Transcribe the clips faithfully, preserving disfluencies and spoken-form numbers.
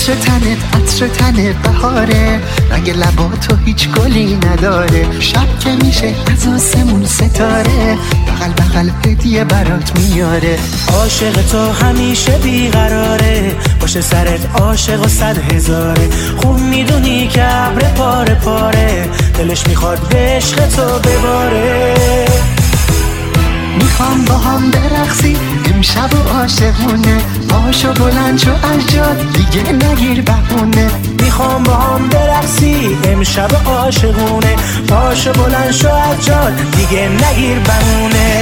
تنت عطر تن بهاره، رنگ لباتو هیچ گلی نداره. شب که میشه از آسمون ستاره، بغل بغل هدیه برات میاره. عاشق تو همیشه بیقراره، باشه سرت عاشق و صد هزاره. خوب میدونی که ابر پاره پاره، دلش میخواد به عشق تو بباره. میخوام با هم برقصی امشب و عاشقونه، پاشو بلند شو از جات دیگه نگیر بهونه. میخوام با هم برقصی امشب عاشقونه، پاشو بلند شو از جات دیگه نگیر بهونه.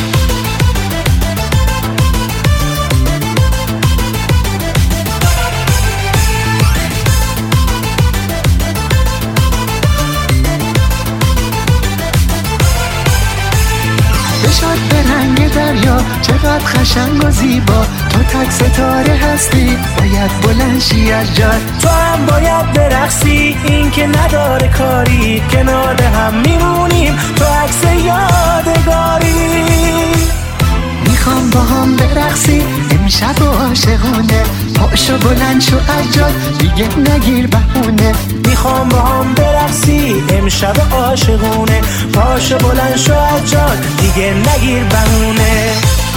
بشاد به رنگ دریا چقدر قشنگ و زیبا، تو تک ستاره هستی باید بلند شی از جات. تو هم باید برقصی این که نداره کاری، کنار هم میمونیم تو عکس یادگاری. میخوام با هم برقصی امشب و عاشقونه، پاشو بلند شو از جات دیگه نگیر بهونه. میخوام با هم برقصی امشب عاشقونه، پاشو بلند شو از جات دیگه نگیر بهونه.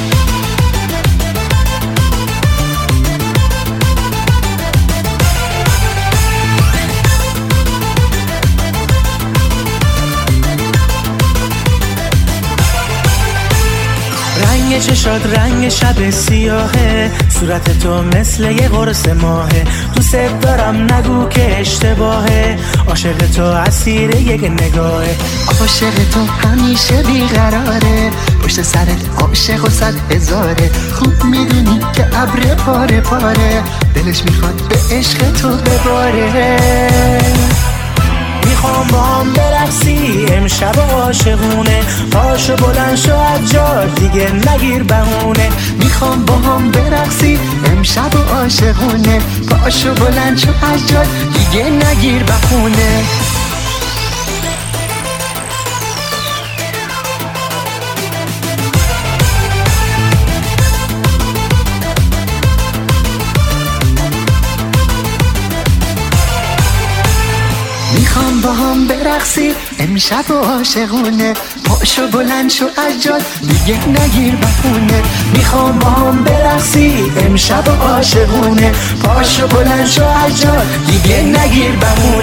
رنگ چشات رنگ شب سیاهه، صورت تو مثل یه قرص ماهه. دوست دارم نگو که اشتباهه، عاشق تو اسیر یک نگاهه. عاشق تو همیشه بیقراره، پشت سرت عاشق و صد هزاره. خوب میدونی که ابر پاره پاره، دلش میخواد به عشق تو بباره. میخوام با هم برقصی امشب عاشقونه، پاشو بلند شو از جات دیگه نگیر بهونه. میخوام با هم برقصی امشب عاشقونه، پاشو بلند شو از جات دیگه نگیر بهونه. میخوام با هم برقصی امشب و عاشقونه، پاشو بلند شو از جات دیگه نگیر بهونه. میخوام با هم برقصی امشب عاشقونه، پاشو بلند شو از جات دیگه نگیر بهونه.